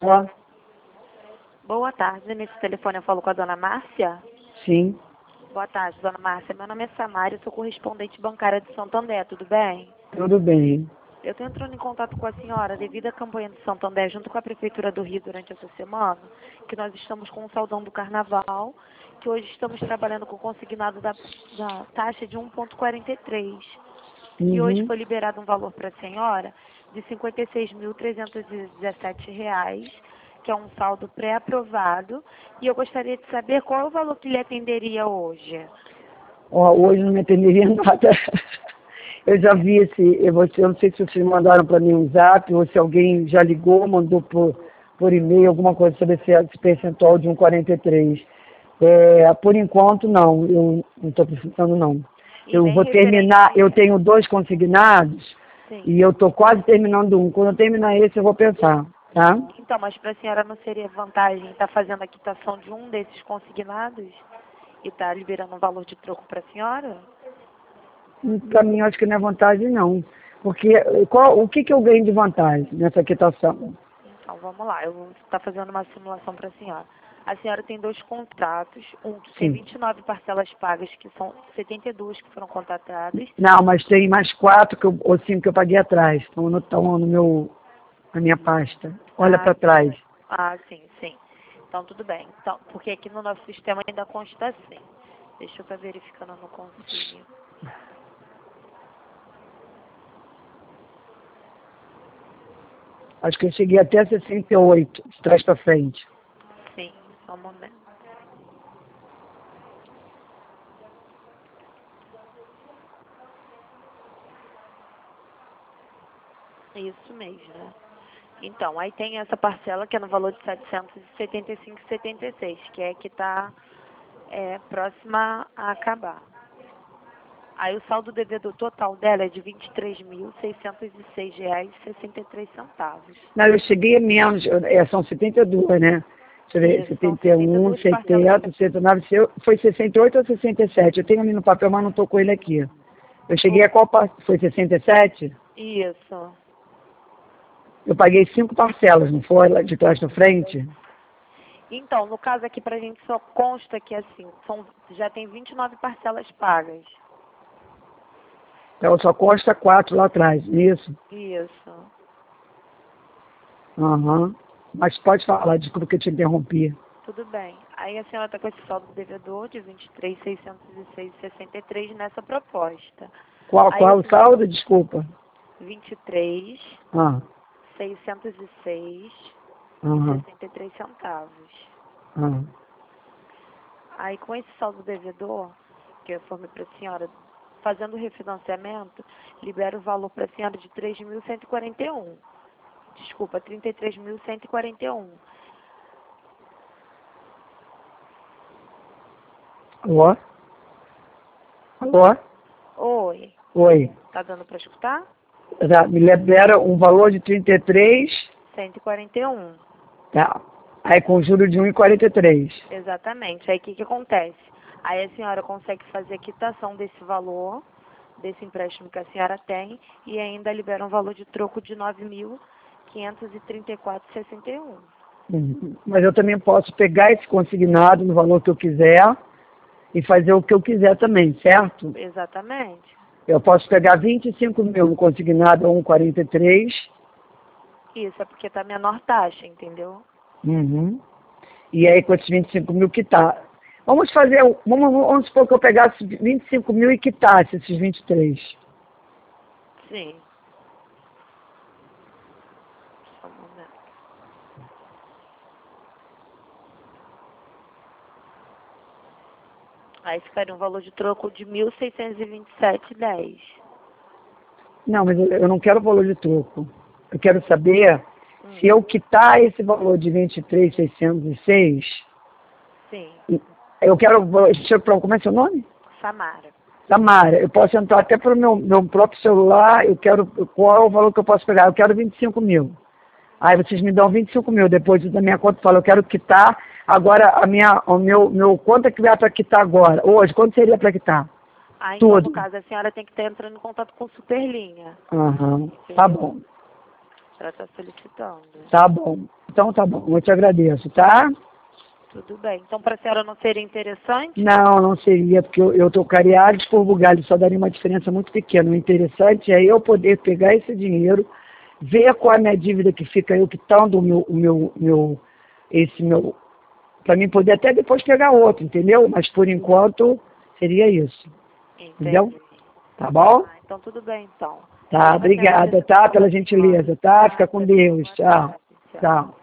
Ó, Boa tarde, nesse telefone eu falo com a dona Márcia. sim, Boa tarde, dona Márcia. Meu nome é Samara, eu sou correspondente bancária de Santander, tudo bem? tudo bem. Eu estou entrando em contato com a senhora devido à campanha de Santander junto com a Prefeitura do Rio durante essa semana, que nós estamos com o saldão do Carnaval, que hoje estamos trabalhando com o consignado da taxa de 1,43. E hoje Uhum. foi liberado um valor para a senhora de R$ 56.317, que é um saldo pré-aprovado. E eu gostaria de saber qual é o valor que lhe atenderia hoje. Ó, hoje não me atenderia nada. Eu já vi eu não sei se vocês mandaram para mim um zap ou se alguém já ligou, mandou por e-mail alguma coisa sobre esse percentual de 1,43. Por enquanto, não, eu não estou precisando, não. E Eu nem vou terminar, eu referente... tenho 2 consignados Sim. e eu estou quase terminando um. Quando eu terminar esse, eu vou pensar, tá? Então, mas para a senhora não seria vantagem estar fazendo a quitação de um desses consignados e estar liberando um valor de troco para a senhora? Para mim, eu acho que não é vantagem, não. Porque o que eu ganho de vantagem nessa quitação? Então, vamos lá. Eu vou estar fazendo uma simulação para a senhora. A senhora tem 2 contratos, um que tem Sim. 29 parcelas pagas, que são 72 que foram contratadas. Não, mas tem mais 4 ou 5 que eu paguei atrás. Estão na minha pasta. Olha Ah, para trás. sim, sim. Então, tudo bem. Então, porque aqui no nosso sistema ainda consta assim. Deixa eu estar verificando no consigo. Acho que eu cheguei até 68, de trás para frente. Sim, só um momento. Isso mesmo, né? Então, aí tem essa parcela que é no valor de R$ 775,76, que é que está próxima a acabar. Aí o saldo devedor total dela é de R$ 23.606,63. Não, eu cheguei a menos, são 72, né? Deixa eu ver, Isso, são 71, 72 parcelas. 70, 69, foi 68 ou 67? Eu tenho ali no papel, mas não estou com ele aqui. Eu cheguei a qual parte? Foi 67? Isso. Eu paguei 5 parcelas, não foi? Lá de trás para frente? Então, no caso aqui pra gente só consta que assim, já tem 29 parcelas pagas. Então só consta 4 lá atrás, isso? Isso. Aham. Mas pode falar, desculpa que eu te interrompi. Tudo bem. Aí a senhora está com esse saldo devedor de 23.606,63 nessa proposta. Aí Qual o saldo? Desculpa. 23, Ah, 606 e aham, 63 centavos. ah. Aí com esse saldo devedor, que eu informei para a senhora, fazendo o refinanciamento, libera o valor para a senhora de 3.141. Desculpa, 33.141. Alô? Alô? Oi, Oi. tá dando para escutar? Me libera um valor de 33, 141. tá. Aí com juros de 1,43. Exatamente. Aí o que acontece? Aí a senhora consegue fazer a quitação desse valor, desse empréstimo que a senhora tem, e ainda libera um valor de troco de R$ 9.534,61. Mas eu também posso pegar esse consignado no valor que eu quiser e fazer o que eu quiser também, certo? Exatamente. Eu posso pegar 25 mil no consignado a 1,43. Isso é porque tá menor taxa, entendeu? Uhum. E aí com esses 25 mil quitar. Vamos supor que eu pegasse 25 mil e quitasse esses 23. Sim. Só um momento. Aí ficaria um valor de troco de R$ 1.627,10. Não, mas eu não quero valor de troco. Eu quero saber se Hum, eu quitar esse valor de 23.606, sim. eu quero, como é seu nome? Samara. Samara, eu posso entrar até pelo meu próprio celular, qual é o valor que eu posso pegar? Eu quero 25 mil. Aí vocês me dão 25 mil, depois da minha conta fala, eu quero quitar, agora meu quanto é que vai para quitar agora? Hoje, quanto seria para quitar? Então, no Tudo. caso, a senhora tem que estar entrando em contato com Superlinha. Aham, tá Entendeu? bom. senhora está solicitando. Tá bom. Então tá bom, eu te agradeço, tá? Tudo bem. Então, para a senhora não seria interessante? Não seria, porque eu trocaria Ares por bugalho, só daria uma diferença muito pequena. O interessante é eu poder pegar esse dinheiro, ver qual é a minha dívida que fica eu quitando esse meu, para mim poder até depois pegar outro, entendeu? Mas por enquanto seria isso. Entendeu? Tá bom? Então tudo bem, então. Tá, obrigada, tá? Pela gentileza, tá? Fica com Deus. Tchau. Tchau.